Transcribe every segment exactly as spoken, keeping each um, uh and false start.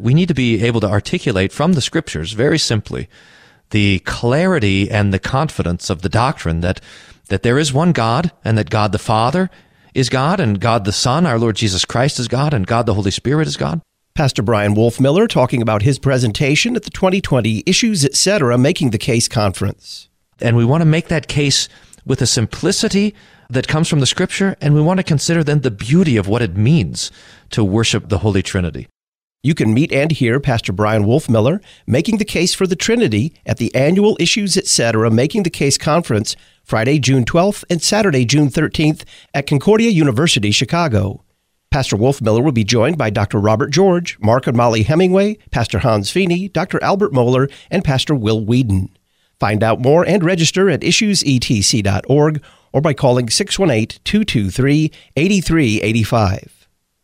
We need to be able to articulate from the Scriptures very simply the clarity and the confidence of the doctrine that, that there is one God, and that God the Father is God, and God the Son, our Lord Jesus Christ, is God, and God the Holy Spirit is God. Pastor Brian Wolfmueller talking about his presentation at the twenty twenty Issues, et cetera, Making the Case Conference. And we want to make that case with a simplicity that comes from the Scripture, and we want to consider then the beauty of what it means to worship the Holy Trinity. You can meet and hear Pastor Brian Wolfmueller making the case for the Trinity at the annual Issues, et cetera, Making the Case Conference, Friday, June twelfth and Saturday, June thirteenth at Concordia University, Chicago. Pastor Wolfmueller will be joined by Doctor Robert George, Mark and Molly Hemingway, Pastor Hans Feeney, Doctor Albert Mohler, and Pastor Will Whedon. Find out more and register at issues e t c dot org or by calling six one eight, two two three, eight three eight five.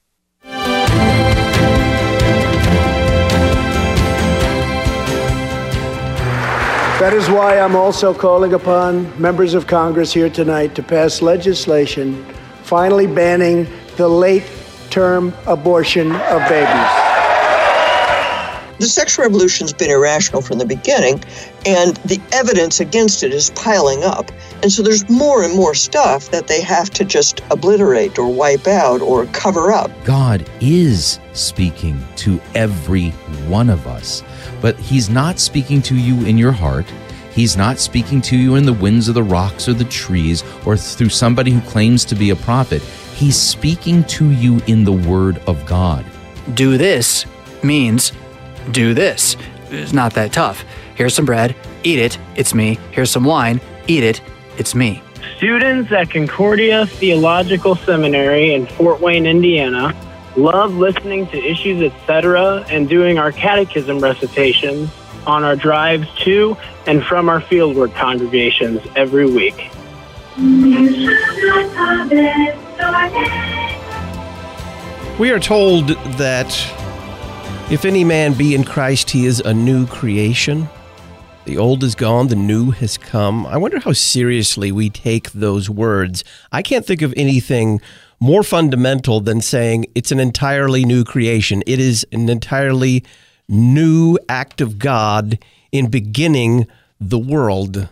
That is why I'm also calling upon members of Congress here tonight to pass legislation finally banning the late-term abortion of babies. The sex revolution's been irrational from the beginning, and the evidence against it is piling up. And so there's more and more stuff that they have to just obliterate or wipe out or cover up. God is speaking to every one of us, but He's not speaking to you in your heart. He's not speaking to you in the winds of the rocks or the trees or through somebody who claims to be a prophet. He's speaking to you in the Word of God. Do this means do this. It's not that tough. Here's some bread, eat it, it's me. Here's some wine, eat it, it's me. Students at Concordia Theological Seminary in Fort Wayne, Indiana, love listening to Issues, et cetera, and doing our catechism recitations on our drives to and from our fieldwork congregations every week. We are told that if any man be in Christ, he is a new creation. The old is gone, the new has come. I wonder how seriously we take those words. I can't think of anything more fundamental than saying it's an entirely new creation. It is an entirely new act of God in beginning the world.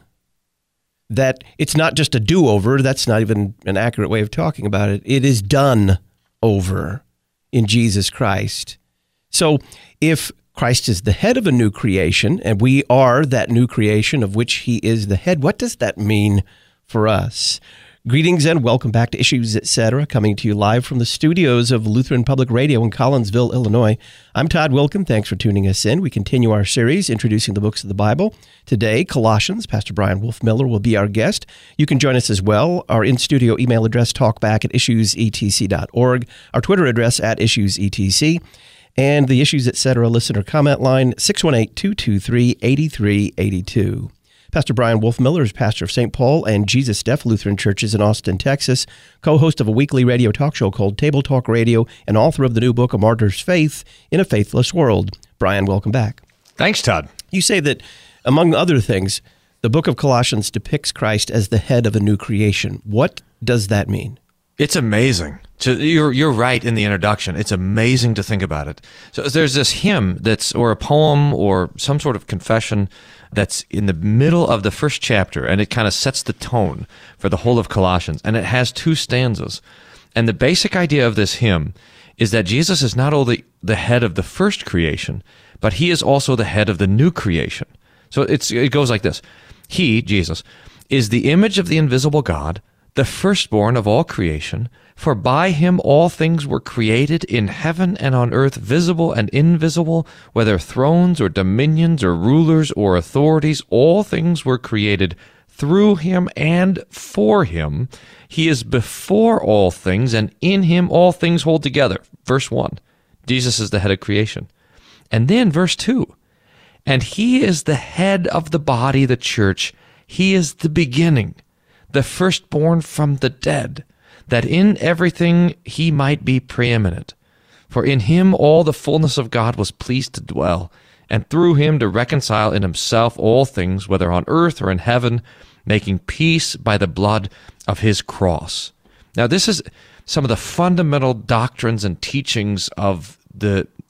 That it's not just a do-over. That's not even an accurate way of talking about it. It is done over in Jesus Christ. So if Christ is the head of a new creation, and we are that new creation of which He is the head, what does that mean for us? Greetings and welcome back to Issues, et cetera, coming to you live from the studios of Lutheran Public Radio in Collinsville, Illinois. I'm Todd Wilken. Thanks for tuning us in. We continue our series introducing the books of the Bible. Today, Colossians. Pastor Brian Wolfmueller will be our guest. You can join us as well. Our in-studio email address, talkback at issues e t c dot org. Our Twitter address, at issues e t c. And the Issues, et cetera, listener comment line, six one eight, two two three, eight three eight two. Pastor Brian Wolfmueller is pastor of Saint Paul and Jesus Deaf Lutheran Churches in Austin, Texas, co-host of a weekly radio talk show called Table Talk Radio, and author of the new book, A Martyr's Faith in a Faithless World. Brian, welcome back. Thanks, Todd. You say that, among other things, the book of Colossians depicts Christ as the head of a new creation. What does that mean? It's amazing. So you're you're right in the introduction. It's amazing to think about it. So there's this hymn that's, or a poem, or some sort of confession that's in the middle of the first chapter, and it kind of sets the tone for the whole of Colossians. And it has two stanzas. And the basic idea of this hymn is that Jesus is not only the head of the first creation, but He is also the head of the new creation. So it's it goes like this. He, Jesus, is the image of the invisible God, the firstborn of all creation, for by Him all things were created in heaven and on earth, visible and invisible, whether thrones or dominions or rulers or authorities, all things were created through Him and for Him. He is before all things, and in Him all things hold together. Verse one, Jesus is the head of creation. And then verse two, and He is the head of the body, the church. He is the beginning, the firstborn from the dead, that in everything He might be preeminent. For in Him all the fullness of God was pleased to dwell, and through Him to reconcile in Himself all things, whether on earth or in heaven, making peace by the blood of His cross. Now, this is some of the fundamental doctrines and teachings of the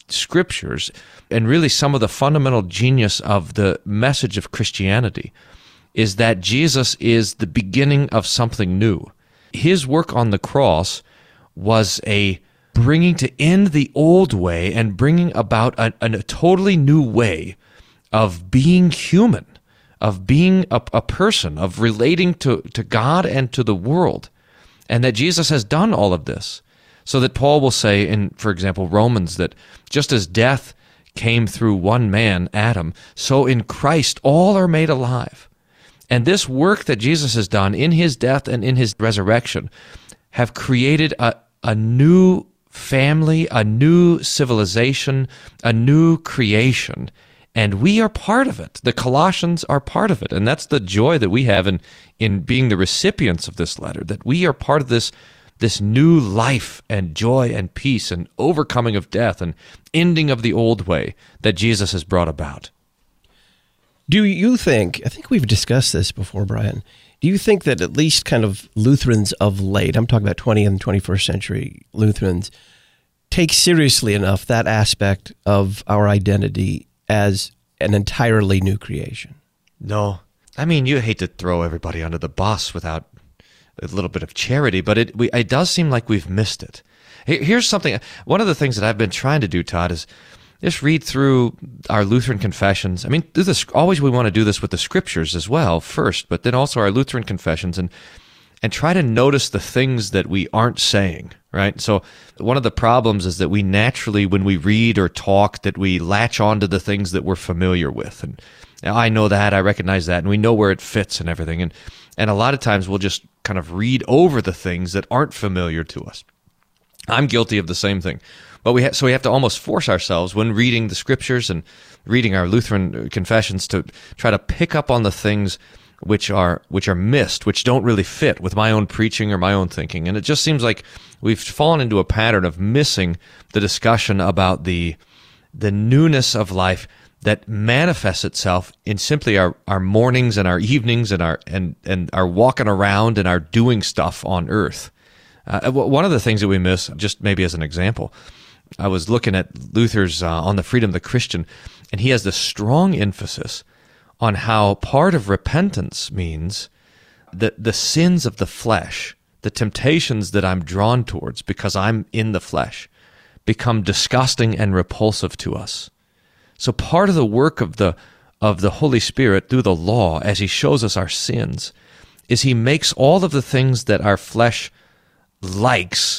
Scriptures and really some of the fundamental genius of the message of Christianity is that Jesus is the beginning of something new. His work on the cross was a bringing to end the old way and bringing about a, a totally new way of being human, of being a, a person, of relating to, to God and to the world, and that Jesus has done all of this. So that Paul will say in, for example, Romans, that just as death came through one man, Adam, so in Christ all are made alive. And this work that Jesus has done in his death and in his resurrection have created a, a new family, a new civilization, a new creation, and we are part of it. The Colossians are part of it, and that's the joy that we have in, in being the recipients of this letter, that we are part of this this new life and joy and peace and overcoming of death and ending of the old way that Jesus has brought about. Do you think, I think we've discussed this before, Brian, do you think that at least kind of Lutherans of late, I'm talking about twentieth and twenty-first century Lutherans, take seriously enough that aspect of our identity as an entirely new creation? No. I mean, you hate to throw everybody under the bus without a little bit of charity, but it we, it does seem like we've missed it. Here's something, one of the things that I've been trying to do, Todd, is just read through our Lutheran confessions. I mean, do this, always we want to do this with the Scriptures as well first, but then also our Lutheran confessions, and and try to notice the things that we aren't saying, right? So one of the problems is that we naturally, when we read or talk, that we latch on to the things that we're familiar with. And I know that, I recognize that, and we know where it fits and everything. And and a lot of times we'll just kind of read over the things that aren't familiar to us. I'm guilty of the same thing. But we ha- so we have to almost force ourselves when reading the Scriptures and reading our Lutheran confessions to try to pick up on the things which are which are missed, which don't really fit with my own preaching or my own thinking. And it just seems like we've fallen into a pattern of missing the discussion about the the newness of life that manifests itself in simply our, our mornings and our evenings and our and, and our walking around and our doing stuff on earth. Uh, one of the things that we miss, just maybe as an example, I was looking at Luther's uh, On the Freedom of the Christian, and he has this strong emphasis on how part of repentance means that the sins of the flesh, the temptations that I'm drawn towards because I'm in the flesh, become disgusting and repulsive to us. So part of the work of the of the Holy Spirit through the law, as he shows us our sins, is he makes all of the things that our flesh likes,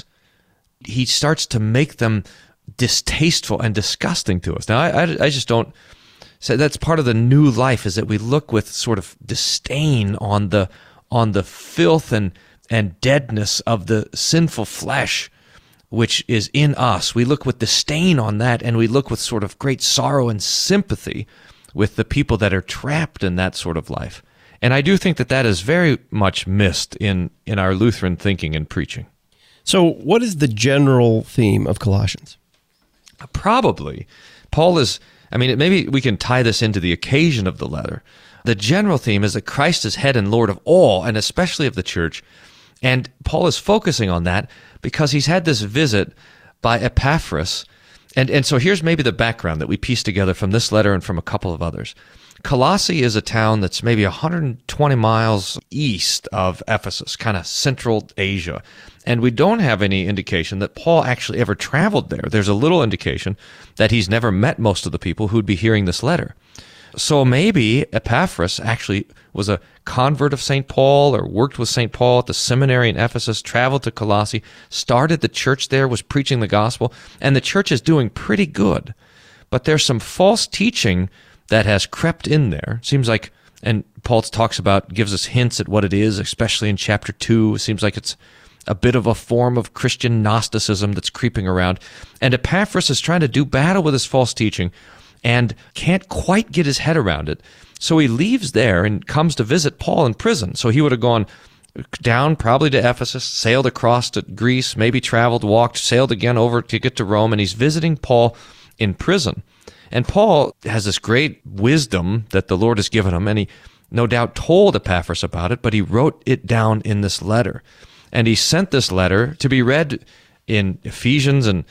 he starts to make them distasteful and disgusting to us. Now, I, I, I just don't say that's part of the new life, is that we look with sort of disdain on the on the filth and and deadness of the sinful flesh which is in us. We look with disdain on that, and we look with sort of great sorrow and sympathy with the people that are trapped in that sort of life. And I do think that that is very much missed in, in our Lutheran thinking and preaching. So what is the general theme of Colossians? Probably. Paul is, I mean, maybe we can tie this into the occasion of the letter. The general theme is that Christ is head and Lord of all, and especially of the church. And Paul is focusing on that because he's had this visit by Epaphras. And, and so here's maybe the background that we piece together from this letter and from a couple of others. Colossae is a town that's maybe one hundred twenty miles east of Ephesus, kind of Central Asia. And we don't have any indication that Paul actually ever traveled there. There's a little indication that he's never met most of the people who'd be hearing this letter. So maybe Epaphras actually was a convert of Saint Paul or worked with Saint Paul at the seminary in Ephesus, traveled to Colossae, started the church there, was preaching the gospel, and the church is doing pretty good. But there's some false teaching that has crept in there. Seems like, and Paul talks about, gives us hints at what it is, especially in chapter two. It seems like it's a bit of a form of Christian Gnosticism that's creeping around. And Epaphras is trying to do battle with this false teaching and can't quite get his head around it. So he leaves there and comes to visit Paul in prison. So he would have gone down probably to Ephesus, sailed across to Greece, maybe traveled, walked, sailed again over to get to Rome, and he's visiting Paul in prison. And Paul has this great wisdom that the Lord has given him, and he no doubt told Epaphras about it, but he wrote it down in this letter. And he sent this letter to be read in Ephesians and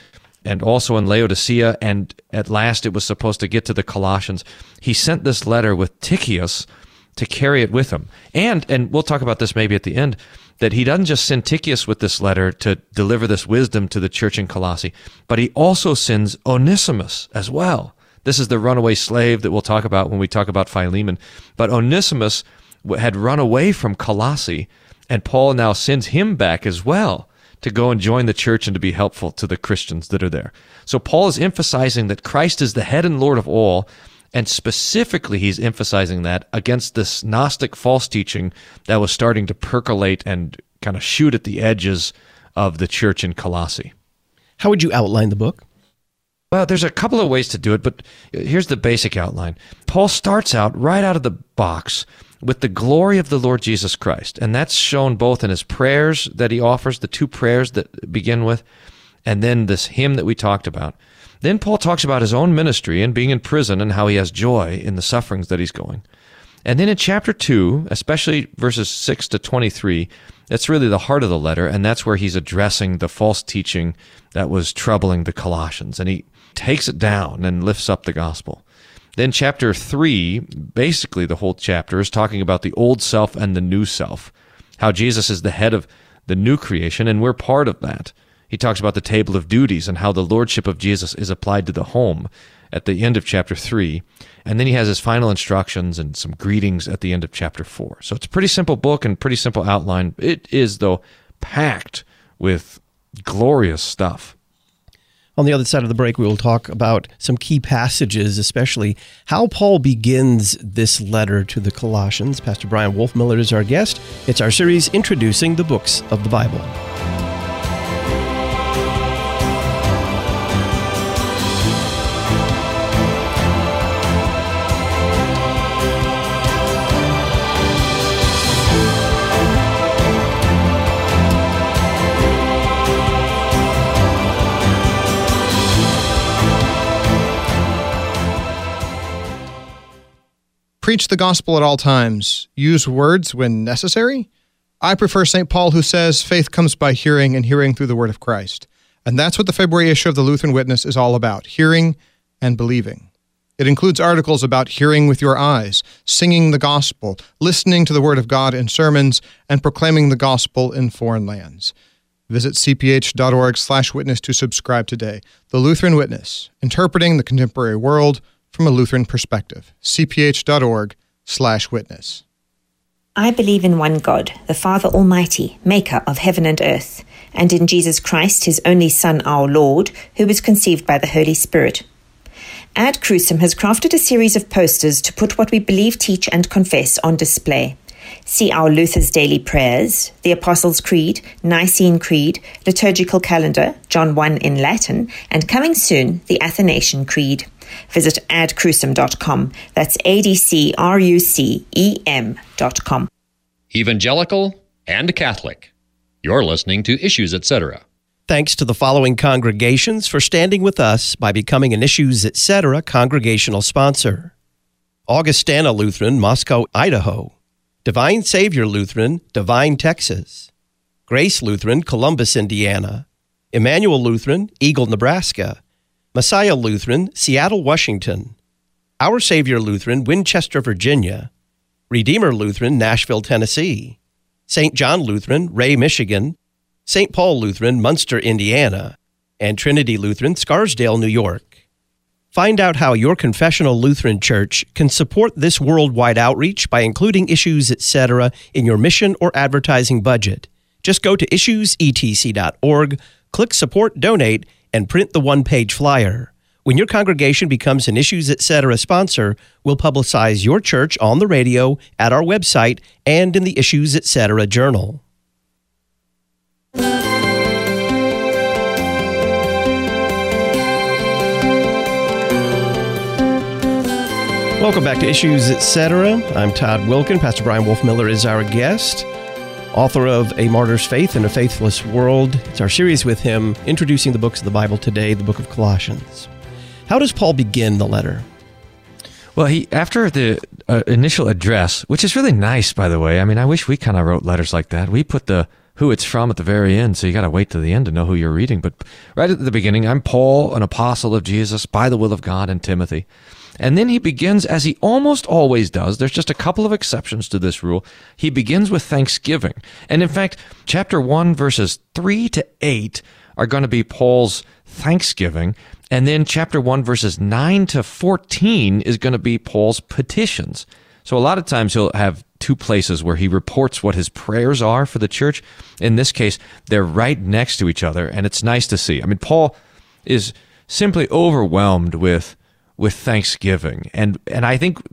and also in Laodicea, and at last it was supposed to get to the Colossians. He sent this letter with Tychicus to carry it with him. And, and we'll talk about this maybe at the end, that he doesn't just send Tychicus with this letter to deliver this wisdom to the church in Colossae, but he also sends Onesimus as well. This is the runaway slave that we'll talk about when we talk about Philemon. But Onesimus had run away from Colossae, and Paul now sends him back as well to go and join the church and to be helpful to the Christians that are there. So Paul is emphasizing that Christ is the head and Lord of all, and specifically he's emphasizing that against this Gnostic false teaching that was starting to percolate and kind of shoot at the edges of the church in Colossae. How would you outline the book? Well, there's a couple of ways to do it, but here's the basic outline. Paul starts out right out of the box with the glory of the Lord Jesus Christ, and that's shown both in his prayers that he offers, the two prayers that begin with, and then this hymn that we talked about. Then Paul talks about his own ministry and being in prison and how he has joy in the sufferings that he's going. And then in chapter two, especially verses six to twenty-three, that's really the heart of the letter, and that's where he's addressing the false teaching that was troubling the Colossians. And he takes it down and lifts up the gospel. Then chapter three, basically the whole chapter, is talking about the old self and the new self, how Jesus is the head of the new creation, and we're part of that. He talks about the table of duties and how the lordship of Jesus is applied to the home at the end of chapter three. And then he has his final instructions and some greetings at the end of chapter four. So it's a pretty simple book and pretty simple outline. It is, though, packed with glorious stuff. On the other side of the break, we will talk about some key passages, especially how Paul begins this letter to the Colossians. Pastor Brian Wolfmueller is our guest. It's our series introducing the books of the Bible. Preach the gospel at all times. Use words when necessary. I prefer Saint Paul, who says faith comes by hearing and hearing through the word of Christ. And that's what the February issue of the Lutheran Witness is all about, hearing and believing. It includes articles about hearing with your eyes, singing the gospel, listening to the word of God in sermons, and proclaiming the gospel in foreign lands. Visit c p h dot org slash witness to subscribe today. The Lutheran Witness, interpreting the contemporary world from a Lutheran perspective. c p h dot org slash witness. I believe in one God, the Father Almighty, maker of heaven and earth, and in Jesus Christ, his only Son, our Lord, who was conceived by the Holy Spirit. Ad Crucem has crafted a series of posters to put what we believe, teach, and confess on display. See our Luther's Daily Prayers, the Apostles' Creed, Nicene Creed, Liturgical Calendar, John one in Latin, and coming soon, the Athanasian Creed. Visit ad crucem dot com. That's A D C R U C E M dot com. Evangelical and Catholic. You're listening to Issues, et cetera. Thanks to the following congregations for standing with us by becoming an Issues, et cetera congregational sponsor. Augustana Lutheran, Moscow, Idaho. Divine Savior Lutheran, Divine, Texas. Grace Lutheran, Columbus, Indiana. Emmanuel Lutheran, Eagle, Nebraska. Messiah Lutheran, Seattle, Washington. Our Savior Lutheran, Winchester, Virginia. Redeemer Lutheran, Nashville, Tennessee. Saint John Lutheran, Ray, Michigan. Saint Paul Lutheran, Munster, Indiana. And Trinity Lutheran, Scarsdale, New York. Find out how your confessional Lutheran church can support this worldwide outreach by including Issues, et cetera in your mission or advertising budget. Just go to issues e t c dot org, click Support Donate, and print the one-page flyer. When your congregation becomes an Issues, et cetera sponsor, we'll publicize your church on the radio, at our website, and in the Issues, et cetera journal. Welcome back to Issues, et cetera. I'm Todd Wilkin. Pastor Brian Wolfmueller is our guest, author of A Martyr's Faith in a Faithless World. It's our series with him, introducing the books of the Bible today, the book of Colossians. How does Paul begin the letter? Well, he after the uh, initial address, which is really nice, by the way. I mean, I wish we kind of wrote letters like that. We put the who it's from at the very end, so you got to wait to the end to know who you're reading. But right at the beginning, I'm Paul, an apostle of Jesus, by the will of God, and Timothy. And then he begins, as he almost always does, there's just a couple of exceptions to this rule, he begins with thanksgiving. And in fact, chapter one, verses three to eight are going to be Paul's thanksgiving. And then chapter one, verses nine to fourteen is going to be Paul's petitions. So a lot of times he'll have two places where he reports what his prayers are for the church. In this case, they're right next to each other, and it's nice to see. I mean, Paul is simply overwhelmed with with thanksgiving. And and I think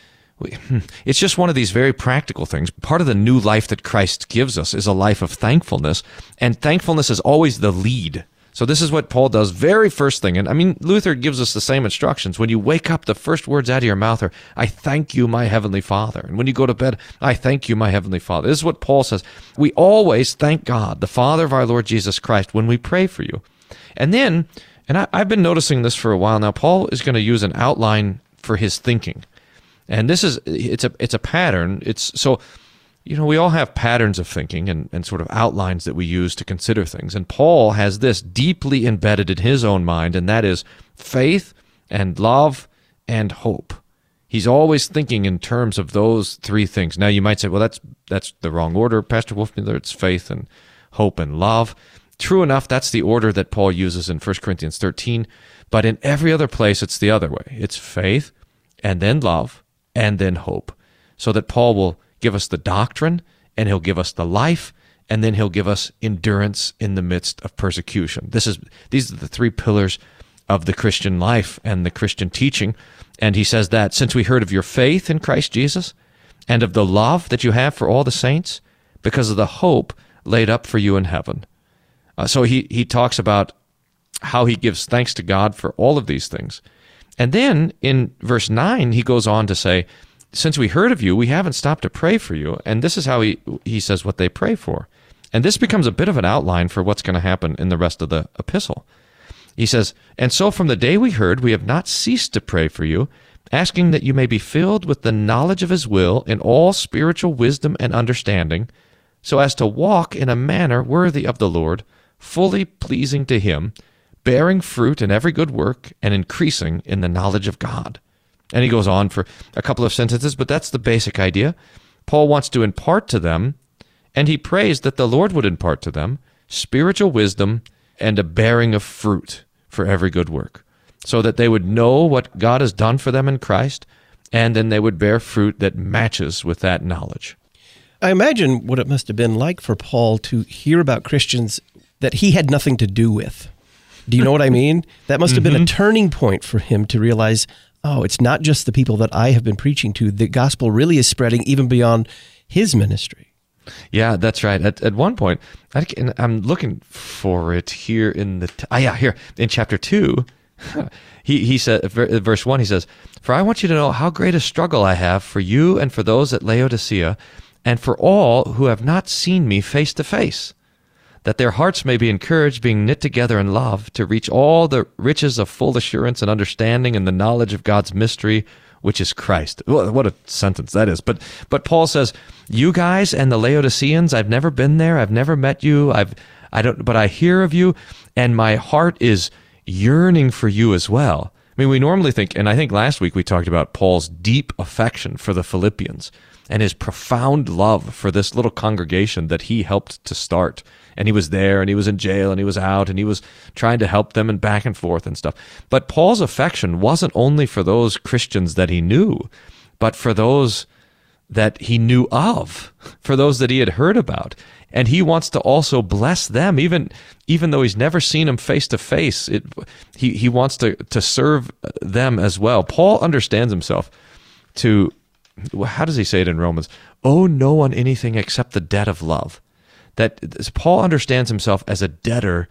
it's just one of these very practical things. Part of the new life that Christ gives us is a life of thankfulness, and thankfulness is always the lead. So this is what Paul does very first thing. And I mean, Luther gives us the same instructions. When you wake up, the first words out of your mouth are, I thank you, my heavenly Father. And when you go to bed, I thank you, my heavenly Father. This is what Paul says. We always thank God, the Father of our Lord Jesus Christ, when we pray for you. And then, and I, I've been noticing this for a while now, Paul is going to use an outline for his thinking. And this is, it's a it's a pattern. It's so, you know, we all have patterns of thinking and, and sort of outlines that we use to consider things. And Paul has this deeply embedded in his own mind, and that is faith and love and hope. He's always thinking in terms of those three things. Now, you might say, well, that's that's the wrong order, Pastor Wolfmueller. It's faith and hope and love. True enough, that's the order that Paul uses in First Corinthians thirteen. But in every other place, it's the other way. It's faith and then love and then hope. So that Paul will give us the doctrine, and he'll give us the life, and then he'll give us endurance in the midst of persecution. This is these are the three pillars of the Christian life and the Christian teaching. And he says that since we heard of your faith in Christ Jesus and of the love that you have for all the saints, because of the hope laid up for you in heaven. Uh, so he, he talks about how he gives thanks to God for all of these things. And then in verse nine, he goes on to say, since we heard of you, we haven't stopped to pray for you. And this is how he, he says what they pray for. And this becomes a bit of an outline for what's going to happen in the rest of the epistle. He says, and so from the day we heard, we have not ceased to pray for you, asking that you may be filled with the knowledge of his will in all spiritual wisdom and understanding, so as to walk in a manner worthy of the Lord, fully pleasing to him, bearing fruit in every good work and increasing in the knowledge of God. And he goes on for a couple of sentences, but that's the basic idea. Paul wants to impart to them, and he prays that the Lord would impart to them spiritual wisdom and a bearing of fruit for every good work, so that they would know what God has done for them in Christ, and then they would bear fruit that matches with that knowledge. I imagine what it must have been like for Paul to hear about Christians that he had nothing to do with. Do you know what I mean? That must have been a turning point for him to realize, oh, it's not just the people that I have been preaching to. The gospel really is spreading even beyond his ministry. Yeah, that's right. At, at one point, I, I'm looking for it here in the, t- ah, yeah, here in chapter two, he, he said, verse one, he says, for I want you to know how great a struggle I have for you and for those at Laodicea and for all who have not seen me face to face, that their hearts may be encouraged, being knit together in love, to reach all the riches of full assurance and understanding and the knowledge of God's mystery, which is Christ. What a sentence that is. But but Paul says, you guys and the Laodiceans, I've never been there, I've never met you, I've I don't but I hear of you, and my heart is yearning for you as well. I mean, we normally think, and I think last week we talked about Paul's deep affection for the Philippians and his profound love for this little congregation that he helped to start. And he was there, and he was in jail, and he was out, and he was trying to help them and back and forth and stuff. But Paul's affection wasn't only for those Christians that he knew, but for those that he knew of, for those that he had heard about. And he wants to also bless them, even even though he's never seen them face to face. It, he he wants to, to serve them as well. Paul understands himself to, how does he say it in Romans? Owe no one anything except the debt of love. That Paul understands himself as a debtor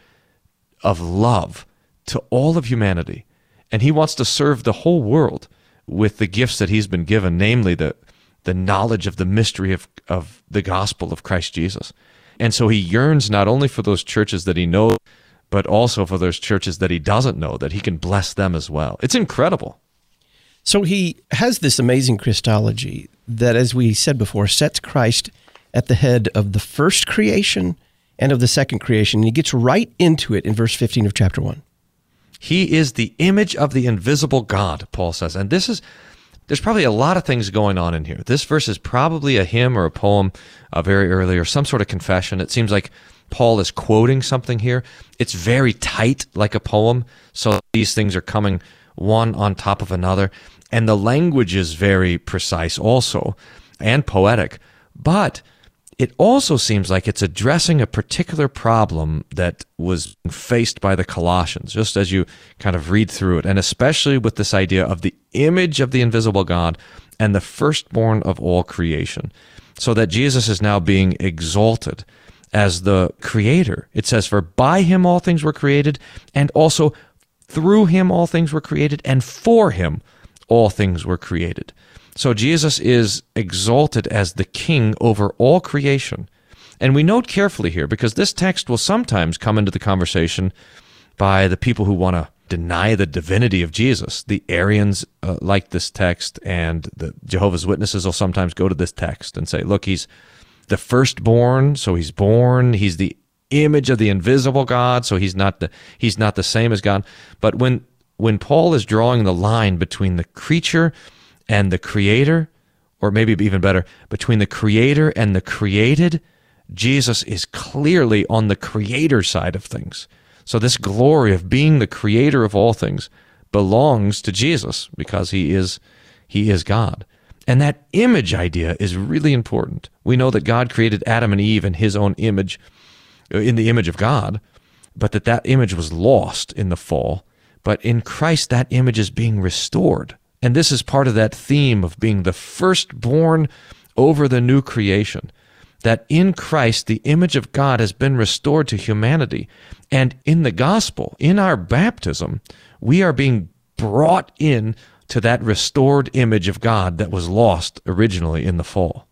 of love to all of humanity. And he wants to serve the whole world with the gifts that he's been given, namely the, the knowledge of the mystery of, of the gospel of Christ Jesus. And so he yearns not only for those churches that he knows, but also for those churches that he doesn't know, that he can bless them as well. It's incredible. So he has this amazing Christology that, as we said before, sets Christ at the head of the first creation and of the second creation. And he gets right into it in verse fifteen of chapter one. He is the image of the invisible God, Paul says. And this is, there's probably a lot of things going on in here. This verse is probably a hymn or a poem uh, very early, or some sort of confession. It seems like Paul is quoting something here. It's very tight, like a poem, so these things are coming one on top of another. And the language is very precise also, and poetic. But it also seems like it's addressing a particular problem that was faced by the Colossians, just as you kind of read through it, and especially with this idea of the image of the invisible God and the firstborn of all creation, so that Jesus is now being exalted as the creator. It says, for by him all things were created, and also through him all things were created, and for him all things were created. So Jesus is exalted as the king over all creation. And we note carefully here, because this text will sometimes come into the conversation by the people who want to deny the divinity of Jesus. The Arians uh, like this text, and the Jehovah's Witnesses will sometimes go to this text and say, look, he's the firstborn, so he's born. He's the image of the invisible God, so he's not the he's not the same as God. But when when Paul is drawing the line between the creature and the creator, or maybe even better, between the creator and the created, Jesus is clearly on the creator side of things. So this glory of being the creator of all things belongs to Jesus, because he is he is God. And that image idea is really important. We know that God created Adam and Eve in his own image, in the image of God, but that that image was lost in the fall. But in Christ, that image is being restored. And this is part of that theme of being the firstborn over the new creation, that in Christ, the image of God has been restored to humanity. And in the gospel, in our baptism, we are being brought in to that restored image of God that was lost originally in the fall.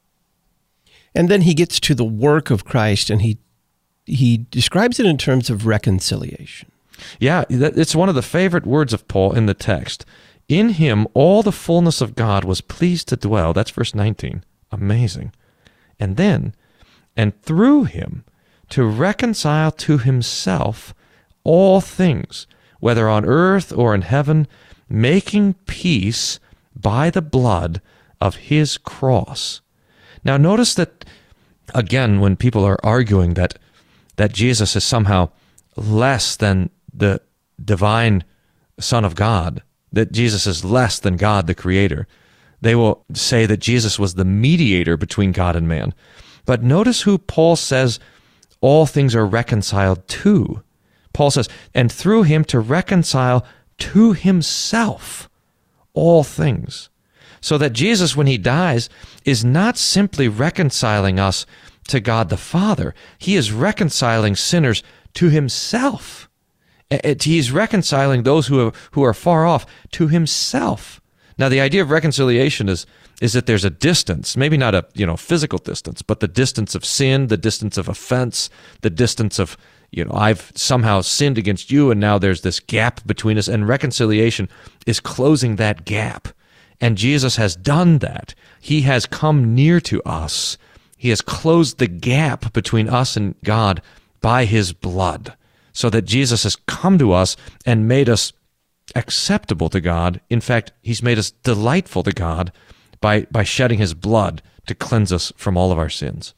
And then he gets to the work of Christ, and he he describes it in terms of reconciliation. Yeah, it's one of the favorite words of Paul in the text. In him, all the fullness of God was pleased to dwell. That's verse nineteen. Amazing. And then, and through him, to reconcile to himself all things, whether on earth or in heaven, making peace by the blood of his cross. Now notice that, again, when people are arguing that that Jesus is somehow less than the divine Son of God, that Jesus is less than God the Creator, they will say that Jesus was the mediator between God and man. But notice who Paul says all things are reconciled to. Paul says, and through him to reconcile to himself all things. So that Jesus, when he dies, is not simply reconciling us to God the Father. He is reconciling sinners to himself. He's reconciling those who are, who are far off to himself. Now, the idea of reconciliation is is that there's a distance, maybe not a you know physical distance, but the distance of sin, the distance of offense, the distance of, you know, I've somehow sinned against you, and now there's this gap between us, and reconciliation is closing that gap. And Jesus has done that. He has come near to us. He has closed the gap between us and God by his blood, so that Jesus has come to us and made us acceptable to God. In fact, he's made us delightful to God by, by shedding his blood to cleanse us from all of our sins.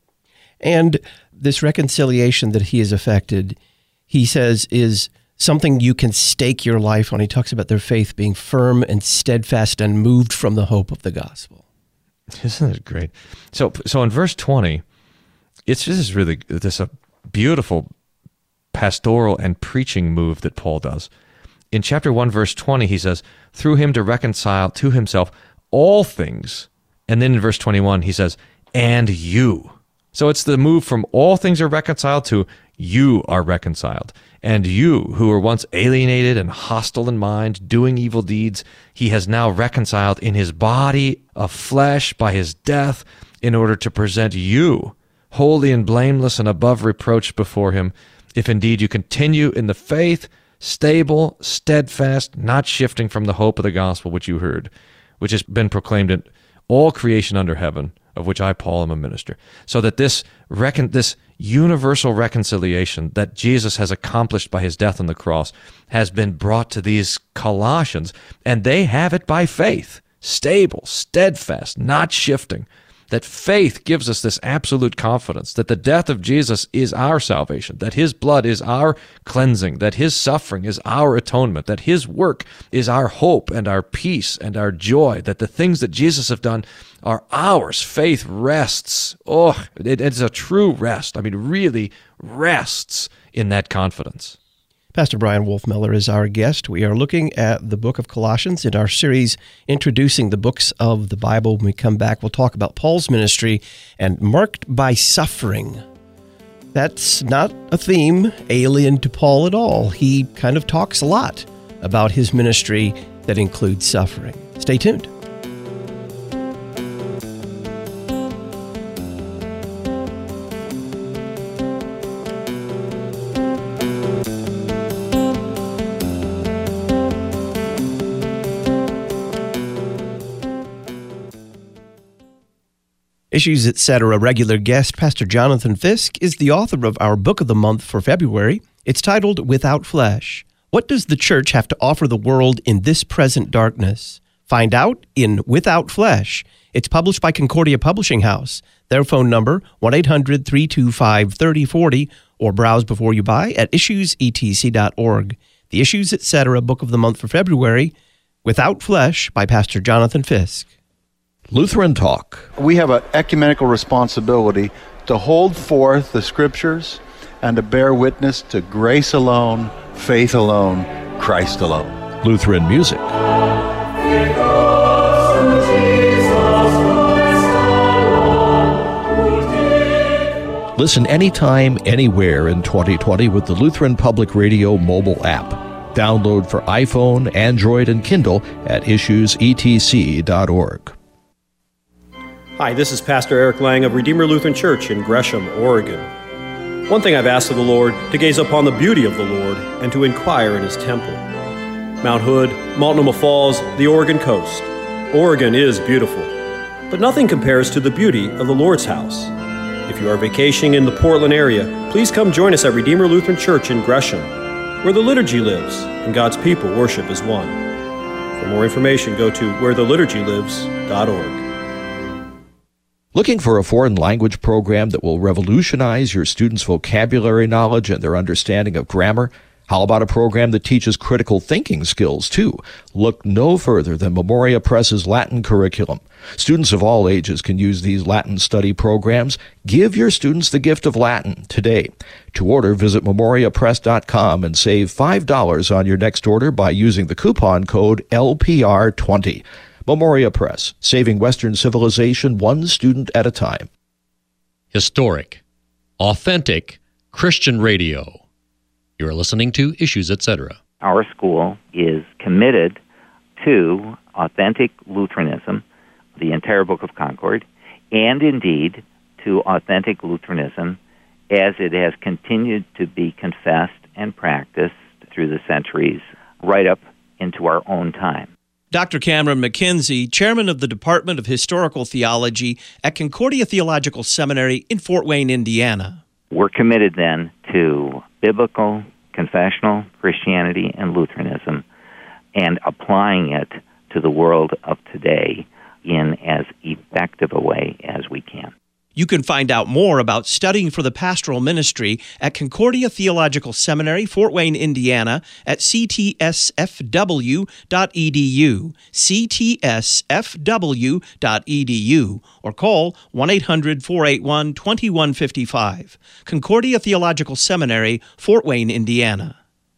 And this reconciliation that he has effected, he says, is something you can stake your life on. He talks about their faith being firm and steadfast and moved from the hope of the gospel. Isn't it great? So, so in verse twenty, it's just really this a beautiful pastoral and preaching move that Paul does. In chapter one, verse twenty, he says, through him to reconcile to himself all things. And then in verse twenty-one, he says, and you. So it's the move from all things are reconciled to you are reconciled. And you, who were once alienated and hostile in mind, doing evil deeds, he has now reconciled in his body of flesh by his death, in order to present you holy and blameless and above reproach before him, if indeed you continue in the faith, stable, steadfast, not shifting from the hope of the gospel which you heard, which has been proclaimed in all creation under heaven, of which I, Paul, am a minister. So that this recon- this universal reconciliation that Jesus has accomplished by his death on the cross has been brought to these Colossians, and they have it by faith, stable, steadfast, not shifting. That faith gives us this absolute confidence that the death of Jesus is our salvation, that his blood is our cleansing, that his suffering is our atonement, that his work is our hope and our peace and our joy, that the things that Jesus has done are ours. Faith rests. Oh, it, it's a true rest. I mean, really rests in that confidence. Pastor Brian Wolfmueller is our guest. We are looking at the book of Colossians in our series introducing the books of the Bible. When we come back, we'll talk about Paul's ministry and marked by suffering. That's not a theme alien to Paul at all. He kind of talks a lot about his ministry that includes suffering. Stay tuned. Issues, et cetera. Regular guest, Pastor Jonathan Fisk, is the author of our Book of the Month for February. It's titled Without Flesh. What does the church have to offer the world in this present darkness? Find out in Without Flesh. It's published by Concordia Publishing House. Their phone number, one eight hundred, three two five, three oh four oh, or browse before you buy at issues e t c dot org. The Issues, et cetera. Book of the Month for February, Without Flesh by Pastor Jonathan Fisk. Lutheran Talk. We have an ecumenical responsibility to hold forth the Scriptures and to bear witness to grace alone, faith alone, Christ alone. Lutheran Music. Listen anytime, anywhere in twenty twenty with the Lutheran Public Radio mobile app. Download for iPhone, Android, and Kindle at issues e t c dot org. Hi, this is Pastor Eric Lang of Redeemer Lutheran Church in Gresham, Oregon. One thing I've asked of the Lord, to gaze upon the beauty of the Lord and to inquire in his temple. Mount Hood, Multnomah Falls, the Oregon coast. Oregon is beautiful, but nothing compares to the beauty of the Lord's house. If you are vacationing in the Portland area, please come join us at Redeemer Lutheran Church in Gresham, where the liturgy lives and God's people worship as one. For more information, go to where the liturgy lives dot org. Looking for a foreign language program that will revolutionize your students' vocabulary knowledge and their understanding of grammar? How about a program that teaches critical thinking skills, too? Look no further than Memoria Press's Latin curriculum. Students of all ages can use these Latin study programs. Give your students the gift of Latin today. To order, visit memoria press dot com and save five dollars on your next order by using the coupon code L P R twenty. Memoria Press, saving Western civilization one student at a time. Historic, authentic Christian radio. You're listening to Issues, et cetera. Our school is committed to authentic Lutheranism, the entire Book of Concord, and indeed to authentic Lutheranism as it has continued to be confessed and practiced through the centuries, right up into our own time. Doctor Cameron McKenzie, chairman of the Department of Historical Theology at Concordia Theological Seminary in Fort Wayne, Indiana. We're committed then to biblical, confessional Christianity and Lutheranism and applying it to the world of today in as effective a way as we can. You can find out more about studying for the pastoral ministry at Concordia Theological Seminary, Fort Wayne, Indiana, at c t s f w dot e d u, c t s f w dot e d u, or call one eight hundred, four eight one, two one five five. Concordia Theological Seminary, Fort Wayne, Indiana.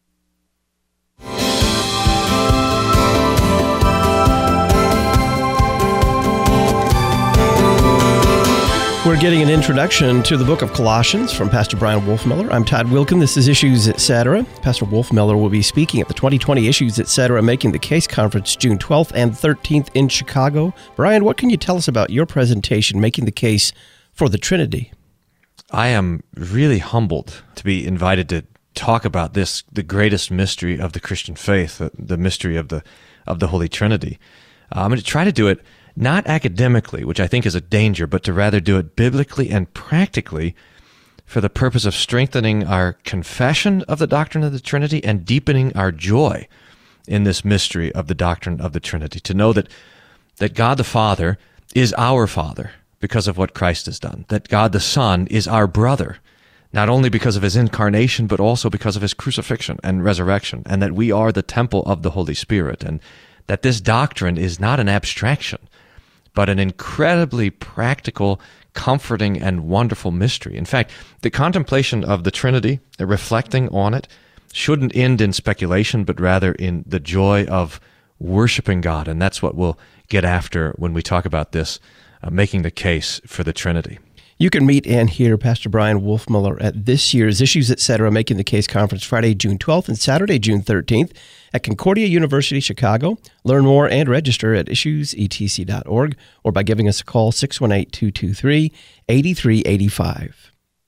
We're getting an introduction to the book of Colossians from Pastor Brian Wolfmueller. I'm Todd Wilkin. This is Issues, et cetera. Pastor Wolfmueller will be speaking at the twenty twenty Issues, et cetera. Making the Case Conference June twelfth and thirteenth in Chicago. Brian, what can you tell us about your presentation, Making the Case for the Trinity? I am really humbled to be invited to talk about this, the greatest mystery of the Christian faith, the, the mystery of the of the Holy Trinity. Uh, I'm going to try to do it not academically, which I think is a danger, but to rather do it biblically and practically for the purpose of strengthening our confession of the doctrine of the Trinity and deepening our joy in this mystery of the doctrine of the Trinity. To know that, that God the Father is our Father because of what Christ has done, that God the Son is our brother, not only because of his incarnation, but also because of his crucifixion and resurrection, and that we are the temple of the Holy Spirit, and that this doctrine is not an abstraction, but an incredibly practical, comforting, and wonderful mystery. In fact, the contemplation of the Trinity, reflecting on it, shouldn't end in speculation, but rather in the joy of worshiping God, and that's what we'll get after when we talk about this, uh, making the case for the Trinity. You can meet and hear Pastor Bryan Wolfmueller at this year's Issues Etc. Making the Case Conference Friday, June twelfth and Saturday, June thirteenth at Concordia University, Chicago. Learn more and register at issues e t c dot org or by giving us a call, six one eight, two two three, eight three eight five.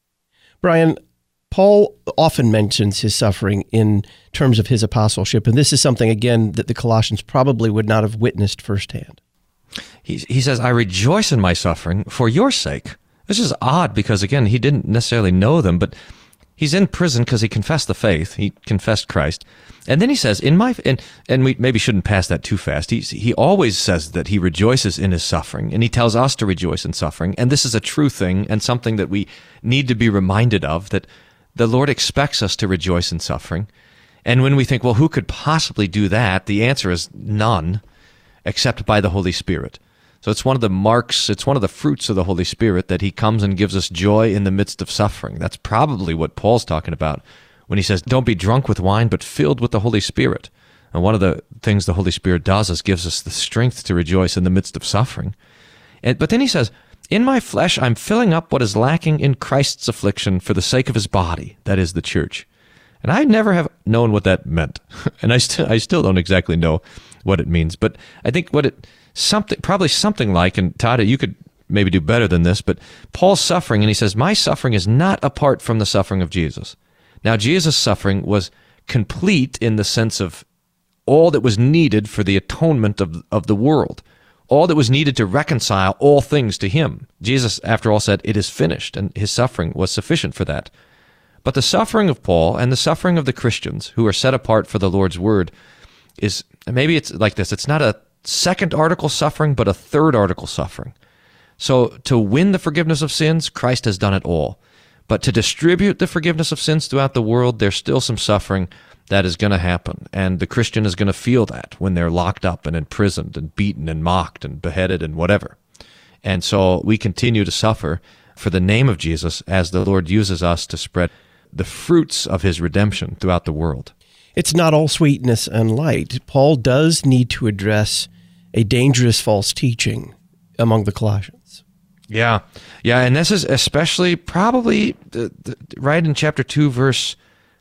Bryan, Paul often mentions his suffering in terms of his apostleship, and this is something, again, that the Colossians probably would not have witnessed firsthand. He, he says, I rejoice in my suffering for your sake. This is odd because, again, he didn't necessarily know them, but he's in prison because he confessed the faith. He confessed Christ. And then he says, in my, and, and we maybe shouldn't pass that too fast. He, he always says that he rejoices in his suffering, and he tells us to rejoice in suffering. And this is a true thing and something that we need to be reminded of, that the Lord expects us to rejoice in suffering. And when we think, well, who could possibly do that? The answer is none, except by the Holy Spirit. So it's one of the marks, it's one of the fruits of the Holy Spirit that he comes and gives us joy in the midst of suffering. That's probably what Paul's talking about when he says, don't be drunk with wine, but filled with the Holy Spirit. And one of the things the Holy Spirit does is gives us the strength to rejoice in the midst of suffering. And, but then he says, in my flesh, I'm filling up what is lacking in Christ's affliction for the sake of his body, that is the church. And I never have known what that meant. And I, st- I still don't exactly know what it means. But I think what it... Something, probably something like, and Todd, you could maybe do better than this, but Paul's suffering, and he says, my suffering is not apart from the suffering of Jesus. Now, Jesus' suffering was complete in the sense of all that was needed for the atonement of, of the world, all that was needed to reconcile all things to him. Jesus, after all, said, it is finished, and his suffering was sufficient for that. But the suffering of Paul and the suffering of the Christians who are set apart for the Lord's word is, maybe it's like this, it's not a second article suffering, but a third article suffering. So to win the forgiveness of sins, Christ has done it all. But to distribute the forgiveness of sins throughout the world, there's still some suffering that is going to happen. And the Christian is going to feel that when they're locked up and imprisoned and beaten and mocked and beheaded and whatever. And so we continue to suffer for the name of Jesus as the Lord uses us to spread the fruits of his redemption throughout the world. It's not all sweetness and light. Paul does need to address a dangerous false teaching among the Colossians. Yeah, yeah, and this is especially probably the, the, right in chapter two, verse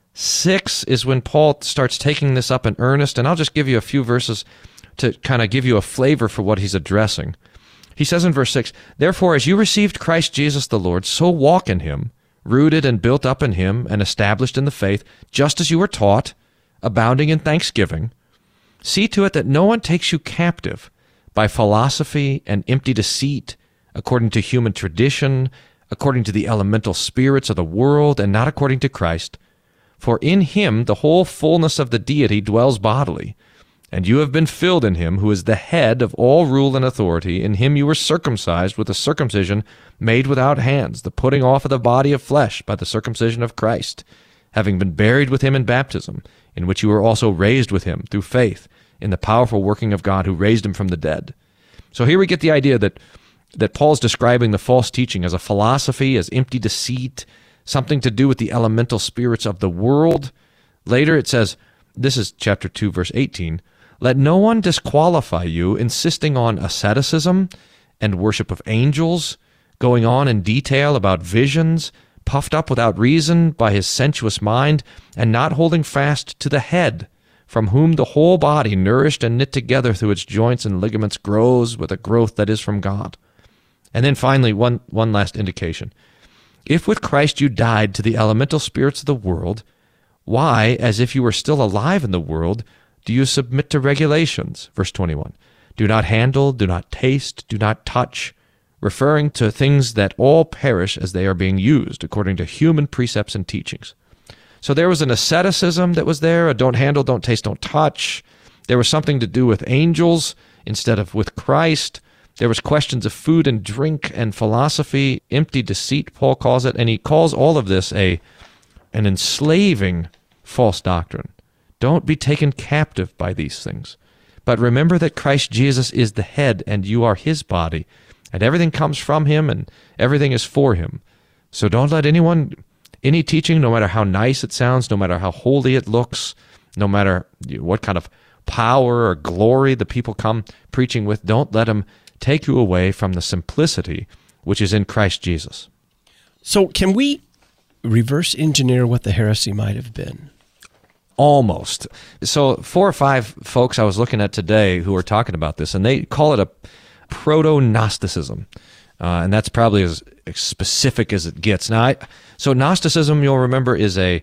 six is when Paul starts taking this up in earnest, and I'll just give you a few verses to kind of give you a flavor for what he's addressing. He says in verse six, therefore, as you received Christ Jesus the Lord, so walk in him, rooted and built up in him and established in the faith, just as you were taught, abounding in thanksgiving. See to it that no one takes you captive by philosophy and empty deceit, according to human tradition, according to the elemental spirits of the world, and not according to Christ. For in him the whole fullness of the deity dwells bodily, and you have been filled in him who is the head of all rule and authority. In him you were circumcised with a circumcision made without hands, the putting off of the body of flesh by the circumcision of Christ, having been buried with him in baptism, in which you were also raised with him through faith in the powerful working of God who raised him from the dead. So here we get the idea that, that Paul's describing the false teaching as a philosophy, as empty deceit, something to do with the elemental spirits of the world. Later it says, this is chapter two, verse eighteen, let no one disqualify you, insisting on asceticism and worship of angels, going on in detail about visions, puffed up without reason by his sensuous mind, and not holding fast to the head, from whom the whole body, nourished and knit together through its joints and ligaments, grows with a growth that is from God. And then finally, one, one last indication. If with Christ you died to the elemental spirits of the world, why, as if you were still alive in the world, do you submit to regulations? Verse twenty-one. Do not handle, do not taste, do not touch, referring to things that all perish as they are being used according to human precepts and teachings. So there was an asceticism that was there, a don't handle, don't taste, don't touch. There was something to do with angels instead of with Christ. There was questions of food and drink and philosophy, empty deceit, Paul calls it, and he calls all of this a an enslaving false doctrine. Don't be taken captive by these things. But remember that Christ Jesus is the head, and you are his body, and everything comes from him, and everything is for him. So don't let anyone, any teaching, no matter how nice it sounds, no matter how holy it looks, no matter what kind of power or glory the people come preaching with, don't let them take you away from the simplicity which is in Christ Jesus. So can we reverse engineer what the heresy might have been? Almost. So four or five folks I was looking at today who were talking about this, and they call it a proto-Gnosticism. Uh, and that's probably as specific as it gets. Now, I, so Gnosticism, you'll remember, is a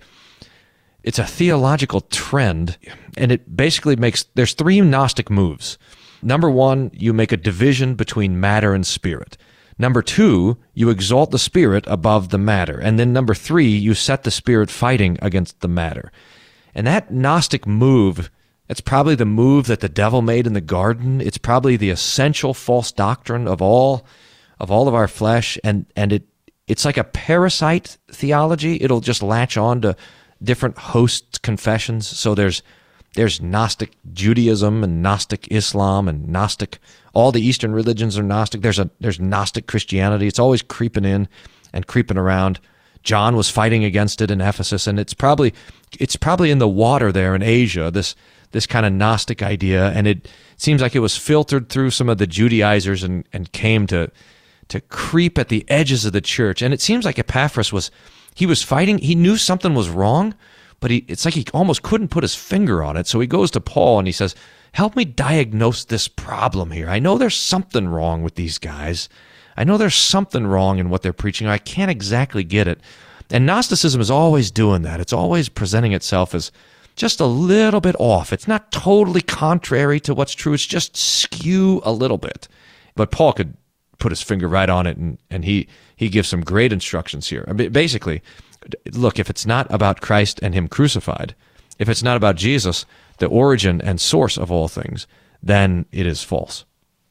it's a theological trend, and it basically makes, there's three Gnostic moves. Number one, you make a division between matter and spirit. Number two, you exalt the spirit above the matter. And then number three, you set the spirit fighting against the matter. And that Gnostic move, it's probably the move that the devil made in the garden. It's probably the essential false doctrine of all of all of our flesh, and and it it's like a parasite theology. It'll just latch on to different host confessions. So there's there's Gnostic Judaism and Gnostic Islam and Gnostic, all the Eastern religions are Gnostic. There's a there's Gnostic Christianity. It's always creeping in and creeping around. John was fighting against it in Ephesus, and it's probably it's probably in the water there in Asia, this this kind of Gnostic idea, and it seems like it was filtered through some of the Judaizers and, and came to to creep at the edges of the church. And it seems like Epaphras was he was fighting, he knew something was wrong, but he it's like he almost couldn't put his finger on it. So he goes to Paul and he says, "Help me diagnose this problem here. I know there's something wrong with these guys. I know there's something wrong in what they're preaching. I can't exactly get it." And Gnosticism is always doing that. It's always presenting itself as just a little bit off. It's not totally contrary to what's true. It's just skew a little bit. But Paul could put his finger right on it, and, and he, he gives some great instructions here. I mean, basically, look, if it's not about Christ and him crucified, if it's not about Jesus, the origin and source of all things, then it is false.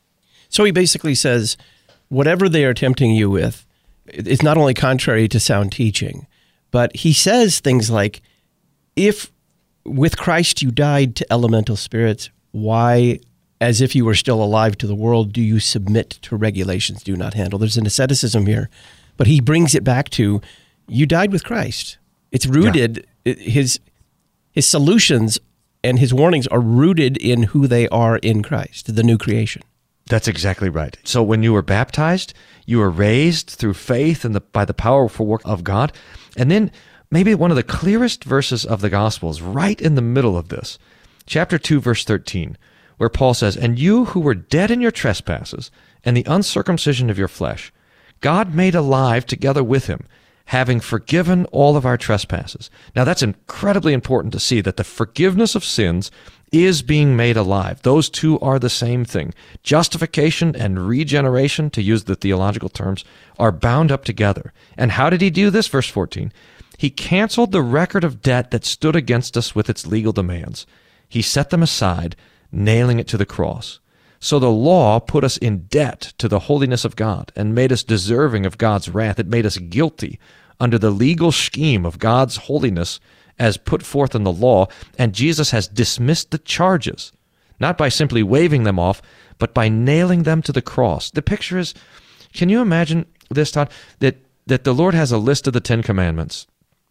So he basically says, whatever they are tempting you with, it's not only contrary to sound teaching, but he says things like, if with Christ you died to elemental spirits, why, as if you were still alive to the world, do you submit to regulations do not handle? There's an asceticism here, but he brings it back to, you died with Christ. It's rooted, yeah. his his solutions and his warnings are rooted in who they are in Christ, the new creation. That's exactly right. So when you were baptized, you were raised through faith and the, by the powerful work of God. And then maybe one of the clearest verses of the Gospels, right in the middle of this, chapter two, verse thirteen, where Paul says, "And you who were dead in your trespasses and the uncircumcision of your flesh, God made alive together with him, having forgiven all of our trespasses." Now that's incredibly important to see, that the forgiveness of sins is being made alive. Those two are the same thing. Justification and regeneration, to use the theological terms, are bound up together. And how did he do this? Verse fourteen, "He canceled the record of debt that stood against us with its legal demands. He set them aside, nailing it to the cross. So the law put us in debt to the holiness of God and made us deserving of God's wrath. It made us guilty under the legal scheme of God's holiness as put forth in the law, and Jesus has dismissed the charges, not by simply waving them off, but by nailing them to the cross." The picture is, can you imagine this, Todd, that, that the Lord has a list of the Ten Commandments,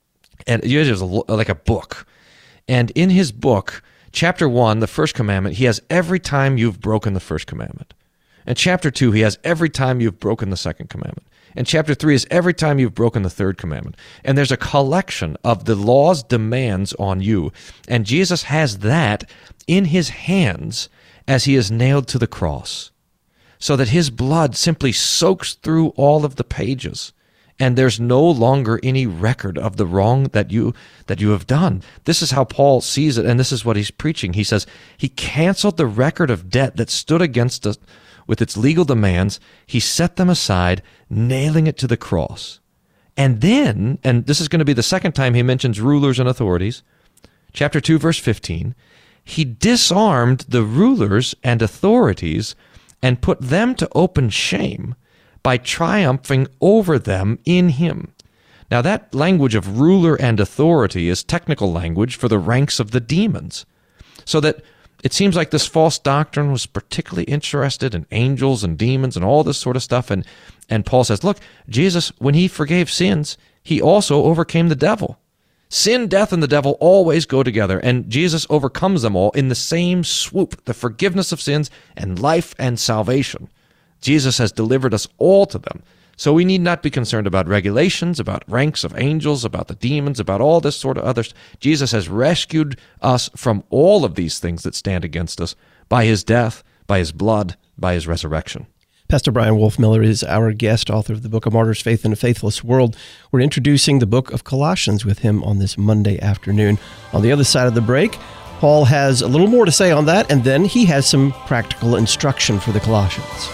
and it is like a book, and in his book, chapter one, the first commandment, he has every time you've broken the first commandment. And chapter two, he has every time you've broken the second commandment. And chapter three is every time you've broken the third commandment. And there's a collection of the law's demands on you. And Jesus has that in his hands as he is nailed to the cross, so that his blood simply soaks through all of the pages and there's no longer any record of the wrong that you that you have done. This is how Paul sees it, and this is what he's preaching. He says he canceled the record of debt that stood against us with its legal demands. He set them aside, nailing it to the cross. And then, and this is going to be the second time he mentions rulers and authorities, chapter two, verse fifteen, he disarmed the rulers and authorities and put them to open shame by triumphing over them in him. Now, that language of ruler and authority is technical language for the ranks of the demons. So that it seems like this false doctrine was particularly interested in angels and demons and all this sort of stuff. And, and Paul says, look, Jesus, when he forgave sins, he also overcame the devil. Sin, death, and the devil always go together, and Jesus overcomes them all in the same swoop, the forgiveness of sins and life and salvation. Jesus has delivered us all to them. So we need not be concerned about regulations, about ranks of angels, about the demons, about all this sort of others. Jesus has rescued us from all of these things that stand against us by his death, by his blood, by his resurrection. Pastor Brian Wolfmueller is our guest, author of the book of Martyrs, Faith in a Faithless World. We're introducing the book of Colossians with him on this Monday afternoon. On the other side of the break, Paul has a little more to say on that, and then he has some practical instruction for the Colossians.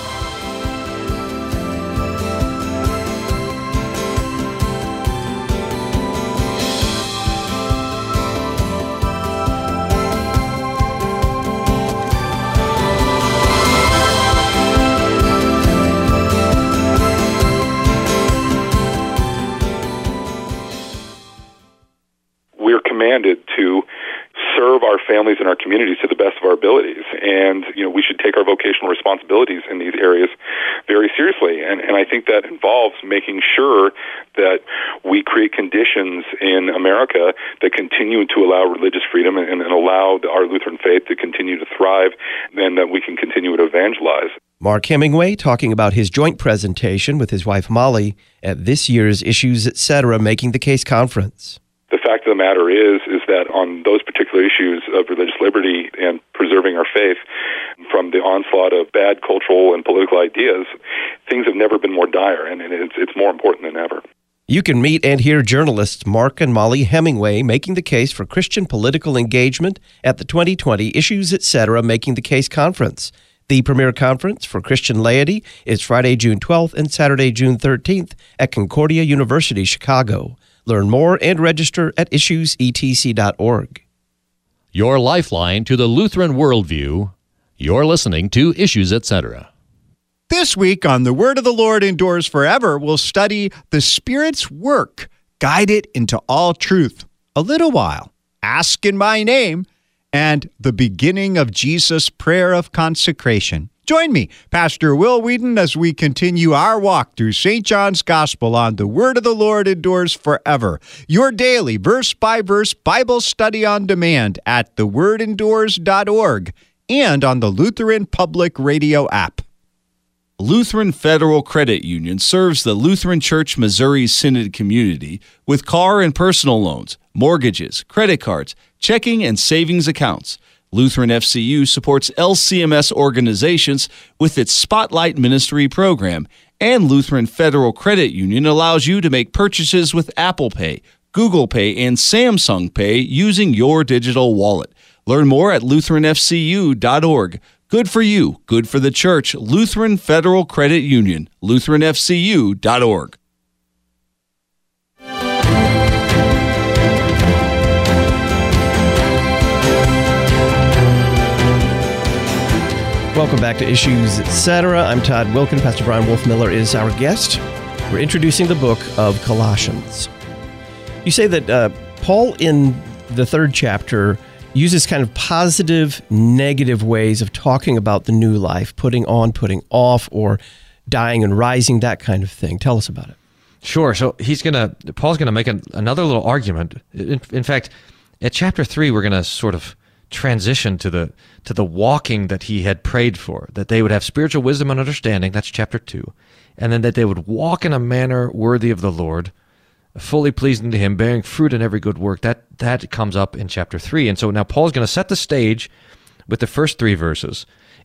Commanded to serve our families and our communities to the best of our abilities, and you know we should take our vocational responsibilities in these areas very seriously. And, and I think that involves making sure that we create conditions in America that continue to allow religious freedom and, and allow our Lutheran faith to continue to thrive, and that we can continue to evangelize. Mark Hemingway talking about his joint presentation with his wife Molly at this year's Issues Etc. Making the Case conference. The fact of the matter is, is that on those particular issues of religious liberty and preserving our faith from the onslaught of bad cultural and political ideas, things have never been more dire, and it's, it's more important than ever. You can meet and hear journalists Mark and Molly Hemingway making the case for Christian political engagement at the twenty twenty Issues Etc. Making the Case conference. The premier conference for Christian laity is Friday, June twelfth and Saturday, June thirteenth at Concordia University, Chicago. Learn more and register at issues e t c dot org. Your lifeline to the Lutheran worldview. You're listening to Issues Etc. This week on The Word of the Lord Endures Forever, we'll study the Spirit's work, guide it into all truth, a little while, ask in my name, and the beginning of Jesus' prayer of consecration. Join me, Pastor Will Whedon, as we continue our walk through Saint John's Gospel on The Word of the Lord Endures Forever, your daily verse-by-verse Bible study on demand at the word endures dot org and on the Lutheran Public Radio app. Lutheran Federal Credit Union serves the Lutheran Church Missouri Synod community with car and personal loans, mortgages, credit cards, checking and savings accounts. Lutheran F C U supports L C M S organizations with its Spotlight Ministry program, and Lutheran Federal Credit Union allows you to make purchases with Apple Pay, Google Pay, and Samsung Pay using your digital wallet. Learn more at lutheran f c u dot org. Good for you, good for the church. Lutheran Federal Credit Union, lutheran f c u dot org. Welcome back to Issues Etc. I'm Todd Wilkin. Pastor Brian Wolfmueller is our guest. We're introducing the book of Colossians. You say that uh, Paul in the third chapter uses kind of positive, negative ways of talking about the new life, putting on, putting off, or dying and rising, that kind of thing. Tell us about it. Sure. So he's gonna Paul's gonna make an, another little argument. In, in fact, at chapter three, we're gonna sort of transition to the to the walking that he had prayed for, that they would have spiritual wisdom and understanding. That's chapter two, and then that they would walk in a manner worthy of the Lord, fully pleasing to him, bearing fruit in every good work. That that comes up in chapter three. And so now Paul's going to set the stage with the first three verses,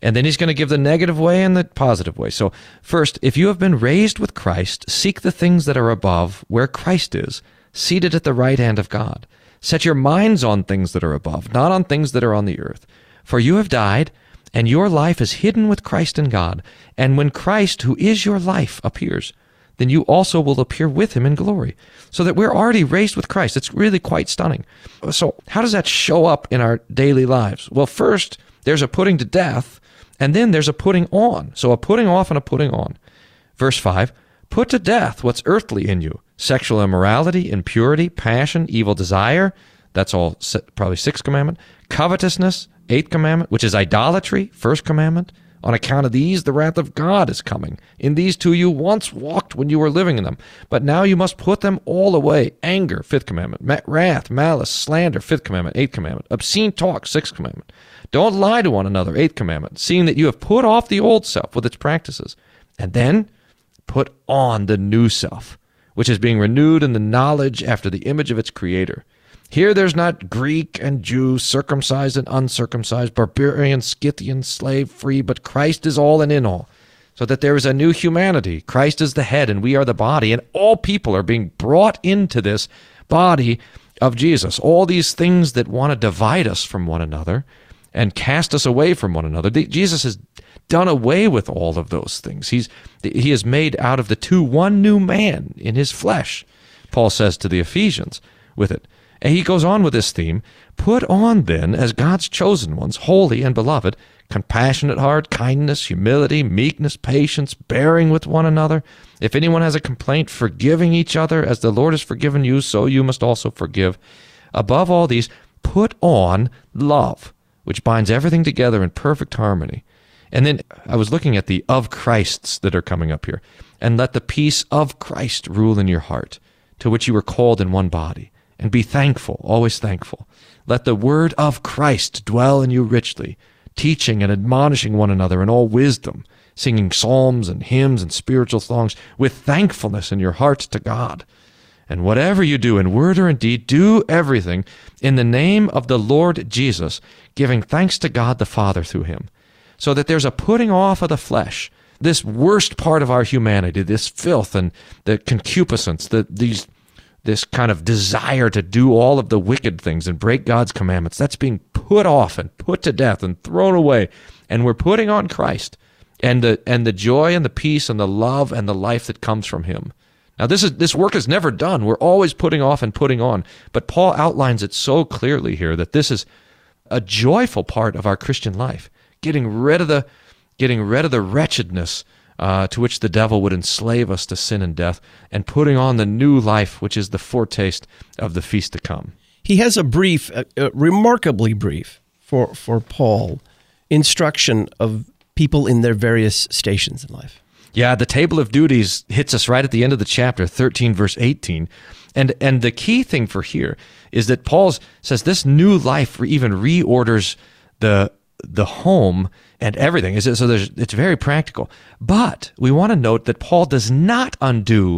And then he's going to give the negative way and the positive way. So first, if you have been raised with Christ, seek the things that are above, where Christ is, seated at the right hand of God. Set your minds on things that are above, not on things that are on the earth. For you have died, and your life is hidden with Christ in God. And when Christ, who is your life, appears, then you also will appear with him in glory. So that we're already raised with Christ. It's really quite stunning. So how does that show up in our daily lives? Well, first, there's a putting to death, and then there's a putting on. So a putting off and a putting on. Verse five, put to death what's earthly in you: sexual immorality, impurity, passion, evil desire. That's all probably sixth commandment. Covetousness, eighth commandment, which is idolatry, first commandment. On account of these, the wrath of God is coming. In these two you once walked when you were living in them, but now you must put them all away. Anger, fifth commandment. Ma- wrath, malice, slander, fifth commandment, eighth commandment. Obscene talk, sixth commandment. Don't lie to one another, eighth commandment, seeing that you have put off the old self with its practices. And then put on the new self, which is being renewed in the knowledge after the image of its creator. Here there's not Greek and Jew, circumcised and uncircumcised, barbarian, Scythian, slave, free, but Christ is all and in all, so that there is a new humanity. Christ is the head, and we are the body, and all people are being brought into this body of Jesus. All these things that want to divide us from one another and cast us away from one another, Jesus has done away with all of those things. He's He has made out of the two one new man in his flesh, Paul says to the Ephesians with it. And he goes on with this theme. Put on then, as God's chosen ones, holy and beloved, compassionate heart, kindness, humility, meekness, patience, bearing with one another. If anyone has a complaint, forgiving each other, as the Lord has forgiven you, so you must also forgive. Above all these, put on love, which binds everything together in perfect harmony. And then I was looking at the of Christs that are coming up here. And let the peace of Christ rule in your heart, to which you were called in one body. And be thankful, always thankful. Let the word of Christ dwell in you richly, teaching and admonishing one another in all wisdom, singing psalms and hymns and spiritual songs with thankfulness in your heart to God. And whatever you do in word or in deed, do everything in the name of the Lord Jesus, giving thanks to God the Father through him. So that there's a putting off of the flesh, this worst part of our humanity, this filth and the concupiscence, the, these this kind of desire to do all of the wicked things and break God's commandments. That's being put off and put to death and thrown away. And we're putting on Christ and the and the joy and the peace and the love and the life that comes from him. Now, this is this work is never done. We're always putting off and putting on. But Paul outlines it so clearly here that this is a joyful part of our Christian life, getting rid of the getting rid of the wretchedness Uh, to which the devil would enslave us to sin and death, and putting on the new life, which is the foretaste of the feast to come. He has a brief, uh, uh, remarkably brief, for, for Paul, instruction of people in their various stations in life. Yeah, the table of duties hits us right at the end of the chapter, thirteen, verse eighteen. And and the key thing for here is that Paul says this new life even reorders the the home and everything. So there's, it's very practical. But we want to note that Paul does not undo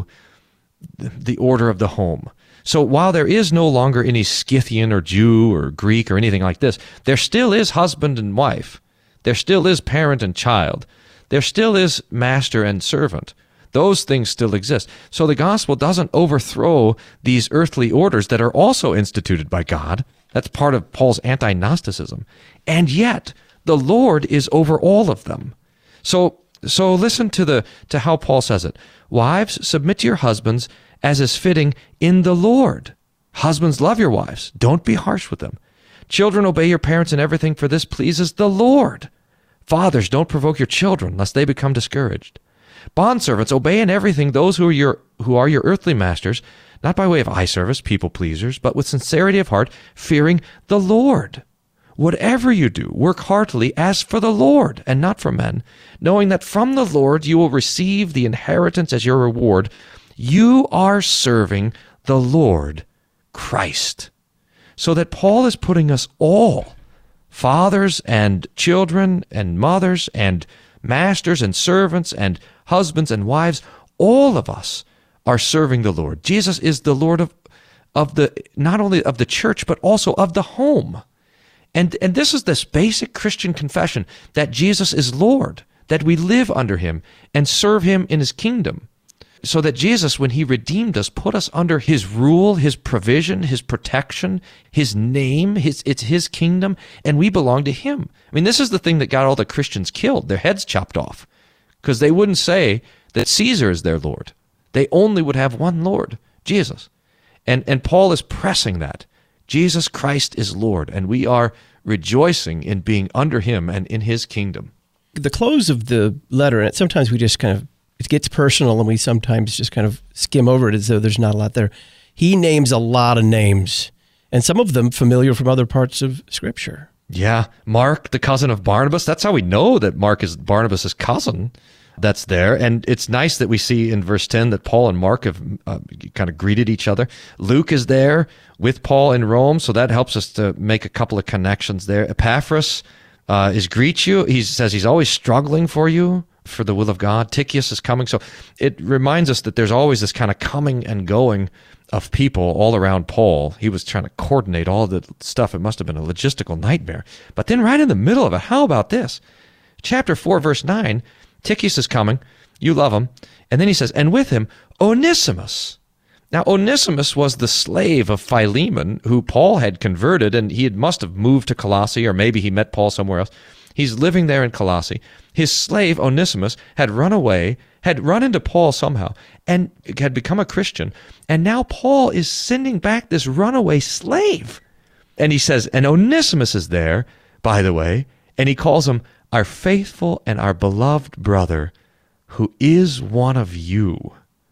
the order of the home. So while there is no longer any Scythian or Jew or Greek or anything like this, there still is husband and wife. There still is parent and child. There still is master and servant. Those things still exist. So the gospel doesn't overthrow these earthly orders that are also instituted by God. That's part of Paul's anti-Gnosticism. And yet, the Lord is over all of them. So so listen to the to how Paul says it. Wives, submit to your husbands as is fitting in the Lord. Husbands, love your wives. Don't be harsh with them. Children, obey your parents in everything, for this pleases the Lord. Fathers, don't provoke your children, lest they become discouraged. Bondservants, obey in everything those who are your who are your earthly masters, not by way of eye service, people pleasers, but with sincerity of heart, fearing the Lord. Whatever you do, work heartily as for the Lord and not for men, knowing that from the Lord you will receive the inheritance as your reward. You are serving the Lord Christ. So that Paul is putting us all, fathers and children and mothers and masters and servants and husbands and wives, all of us are serving the Lord. Jesus is the Lord of, of the not only of the church, but also of the home. And, and this is this basic Christian confession that Jesus is Lord, that we live under him and serve him in his kingdom. So that Jesus, when he redeemed us, put us under his rule, his provision, his protection, his name, his it's his kingdom, and we belong to him. I mean, this is the thing that got all the Christians killed, their heads chopped off, because they wouldn't say that Caesar is their Lord. They only would have one Lord, Jesus. And, and Paul is pressing that. Jesus Christ is Lord, and we are rejoicing in being under him and in his kingdom. The close of the letter, and sometimes we just kind of, it gets personal and we sometimes just kind of skim over it as though there's not a lot there. He names a lot of names, and some of them familiar from other parts of Scripture. Yeah, Mark, the cousin of Barnabas. That's how we know that Mark is Barnabas' cousin. That's there. And it's nice that we see in verse ten that Paul and Mark have uh, kind of greeted each other. Luke is there with Paul in Rome, so that helps us to make a couple of connections there. Epaphras uh, is greet you. He says he's always struggling for you, for the will of God. Tychicus is coming. So it reminds us that there's always this kind of coming and going of people all around Paul. He was trying to coordinate all the stuff. It must have been a logistical nightmare. But then right in the middle of it, how about this? Chapter four, verse nine, Tychicus is coming. You love him. And then he says, and with him, Onesimus. Now, Onesimus was the slave of Philemon, who Paul had converted, and he had must have moved to Colossae, or maybe he met Paul somewhere else. He's living there in Colossae. His slave, Onesimus, had run away, had run into Paul somehow, and had become a Christian. And now Paul is sending back this runaway slave. And he says, and Onesimus is there, by the way, and he calls him our faithful and our beloved brother, who is one of you.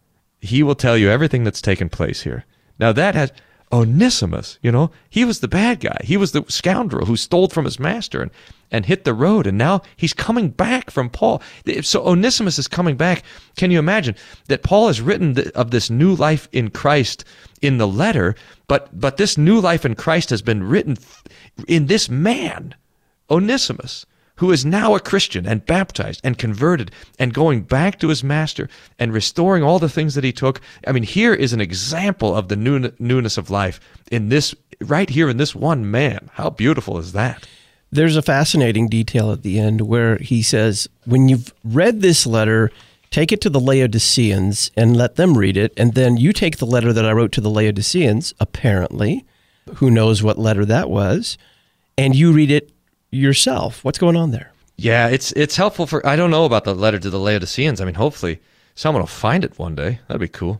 He will tell you everything that's taken place here. Now that has... Onesimus, you know, he was the bad guy. He was the scoundrel who stole from his master and, and hit the road, and now he's coming back from Paul. So Onesimus is coming back. Can you imagine that Paul has written the, of this new life in Christ in the letter, but, but this new life in Christ has been written in this man, Onesimus, who is now a Christian and baptized and converted and going back to his master and restoring all the things that he took. I mean, here is an example of the new, newness of life in this, right here in this one man. How beautiful is that? There's a fascinating detail at the end where he says, when you've read this letter, take it to the Laodiceans and let them read it, and then you take the letter that I wrote to the Laodiceans, apparently, who knows what letter that was, and you read it yourself. What's going on there? Yeah, it's it's helpful for, I don't know about the letter to the Laodiceans. I mean, hopefully someone will find it one day. That'd be cool.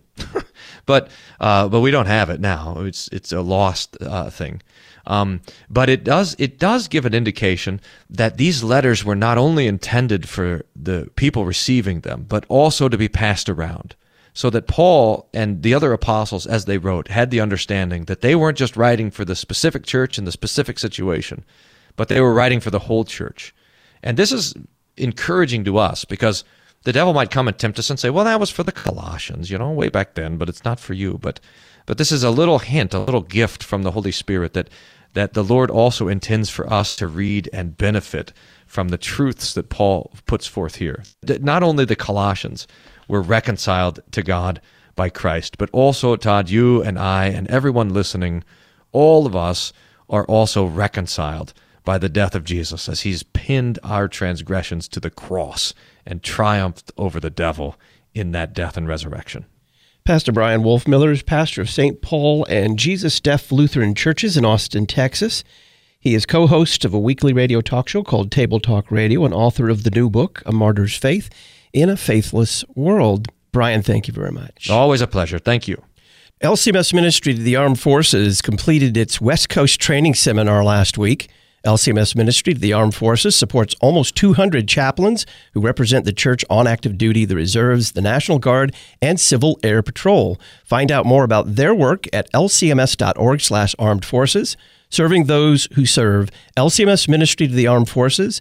but uh, but we don't have it now. It's it's a lost uh, thing. Um, but it does it does give an indication that these letters were not only intended for the people receiving them, but also to be passed around. So that Paul and the other apostles, as they wrote, had the understanding that they weren't just writing for the specific church in the specific situation, but they were writing for the whole church. And this is encouraging to us because the devil might come and tempt us and say, well, that was for the Colossians, you know, way back then, but it's not for you. But but this is a little hint, a little gift from the Holy Spirit that, that the Lord also intends for us to read and benefit from the truths that Paul puts forth here. That not only the Colossians were reconciled to God by Christ, but also, Todd, you and I and everyone listening, all of us are also reconciled by the death of Jesus, as he's pinned our transgressions to the cross and triumphed over the devil in that death and resurrection. Pastor Brian Wolfmiller is pastor of Saint Paul and Jesus Deaf Lutheran Churches in Austin, Texas. He is co-host of a weekly radio talk show called Table Talk Radio and author of the new book, A Martyr's Faith in a Faithless World. Brian, thank you very much. Always a pleasure. Thank you. L C M S Ministry to the Armed Forces completed its West Coast training seminar last week. L C M S Ministry to the Armed Forces supports almost two hundred chaplains who represent the church on active duty, the reserves, the National Guard, and Civil Air Patrol. Find out more about their work at lcms.org slash armed forces. Serving those who serve. L C M S Ministry to the Armed Forces,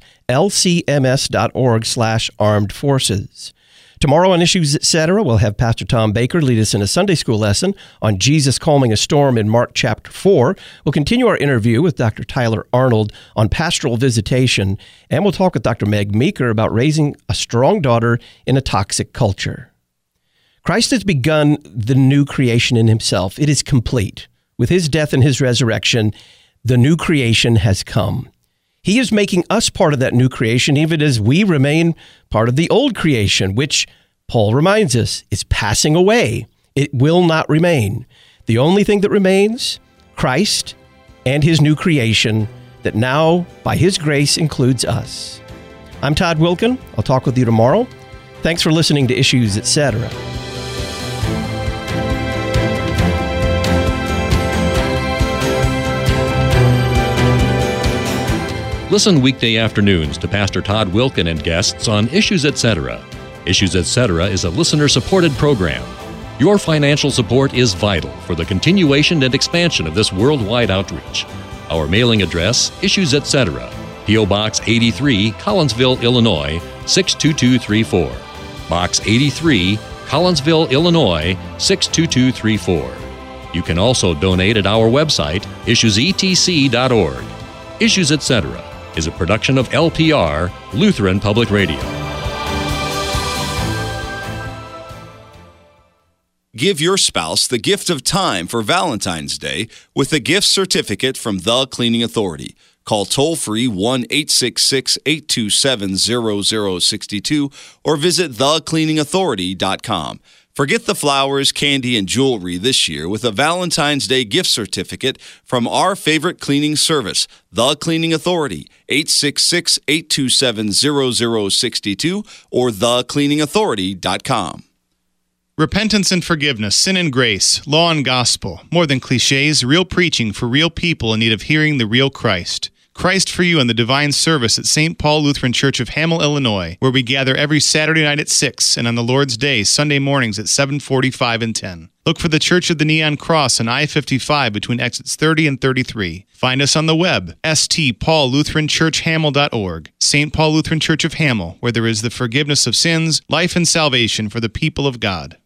lcms.org slash armed forces. Tomorrow on Issues Etc., we'll have Pastor Tom Baker lead us in a Sunday school lesson on Jesus calming a storm in Mark chapter four. We'll continue our interview with Doctor Tyler Arnold on pastoral visitation, and we'll talk with Doctor Meg Meeker about raising a strong daughter in a toxic culture. Christ has begun the new creation in himself. It is complete. With his death and his resurrection, the new creation has come. He is making us part of that new creation, even as we remain part of the old creation, which Paul reminds us is passing away. It will not remain. The only thing that remains, Christ and his new creation that now, by his grace, includes us. I'm Todd Wilken. I'll talk with you tomorrow. Thanks for listening to Issues, et cetera. Listen weekday afternoons to Pastor Todd Wilken and guests on Issues, et cetera. Issues, et cetera is a listener-supported program. Your financial support is vital for the continuation and expansion of this worldwide outreach. Our mailing address, Issues, et cetera. P O. Box eighty-three, Collinsville, Illinois, six two two three four. Box eighty-three, Collinsville, Illinois, six two two three four. You can also donate at our website, issues e t c dot org. Issues, et cetera is a production of L P R, Lutheran Public Radio. Give your spouse the gift of time for Valentine's Day with a gift certificate from The Cleaning Authority. Call toll-free one eight six six, eight two seven, zero zero six two or visit the cleaning authority dot com. Forget the flowers, candy, and jewelry this year with a Valentine's Day gift certificate from our favorite cleaning service, The Cleaning Authority, eight six six, eight two seven, zero zero six two or the cleaning authority dot com. Repentance and forgiveness, sin and grace, law and gospel, more than cliches, real preaching for real people in need of hearing the real Christ. Christ for You in the Divine Service at Saint Paul Lutheran Church of Hamel, Illinois, where we gather every Saturday night at six and on the Lord's Day, Sunday mornings at seven forty-five and ten. Look for the Church of the Neon Cross on I fifty-five between exits thirty and thirty-three. Find us on the web, s t paul lutheran church hamel dot org. Saint Paul Lutheran Church of Hamel, where there is the forgiveness of sins, life and salvation for the people of God.